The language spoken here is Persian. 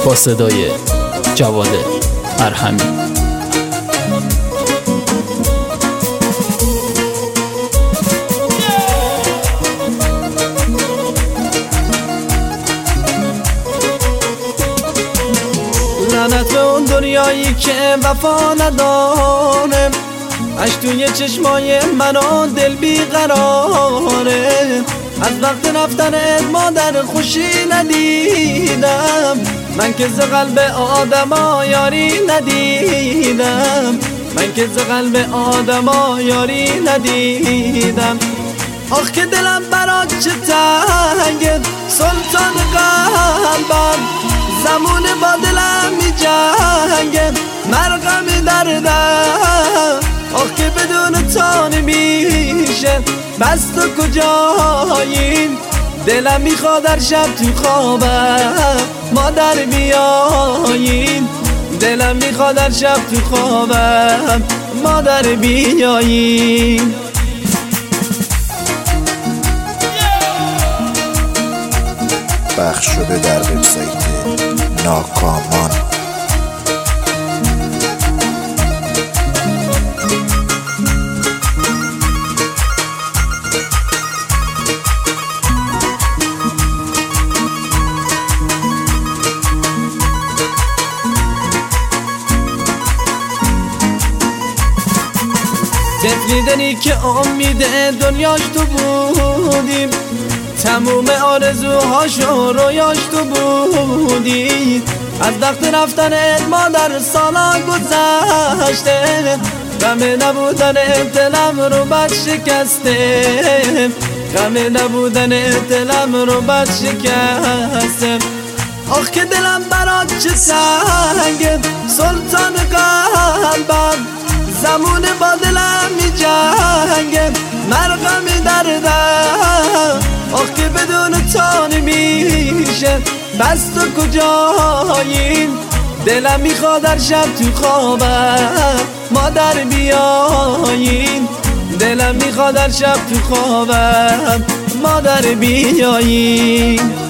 با صدای جواد ارحمی. لعنت به اون دنیایی که وفا نداره، اش توی چشمای منو دل بیقراره. از وقت رفتنت مادر خوشی ندیدم، من که ز قلب آدما یاری ندیدم، من که ز قلب آدما یاری ندیدم. آخ که دلم برات چه تنگه سلطان قلبم، زمون با دلم می جنگه مرغم دردم. آخ که بدون تا نمیشه بس تو کجاییم، دلم میخواد در شب تو خوابم ما در بیاییم، دلم میخواد در شب تو خوابم ما در بیاییم. پخش شده در وبسایت ناکامان. دفنیدنی که امید دنیاش تو بودیم، تموم آرزوهاشو رویاش تو بودی. از وقت رفتن مادر سالا گذشته، غم نبودن دلم رو بد شکسته، غم نبودن دلم رو بد شکسته. آخ که دلم برات چه سنگه سلطان قلبم، زمون با دلم می جنگه مرغم دردم. آخ که بدون تا نمیشه بس تو کجاییم، دلم میخواد در شب تو خوابم ما در بیاییم، دلم میخواد در شب تو خوابم ما در بیاییم.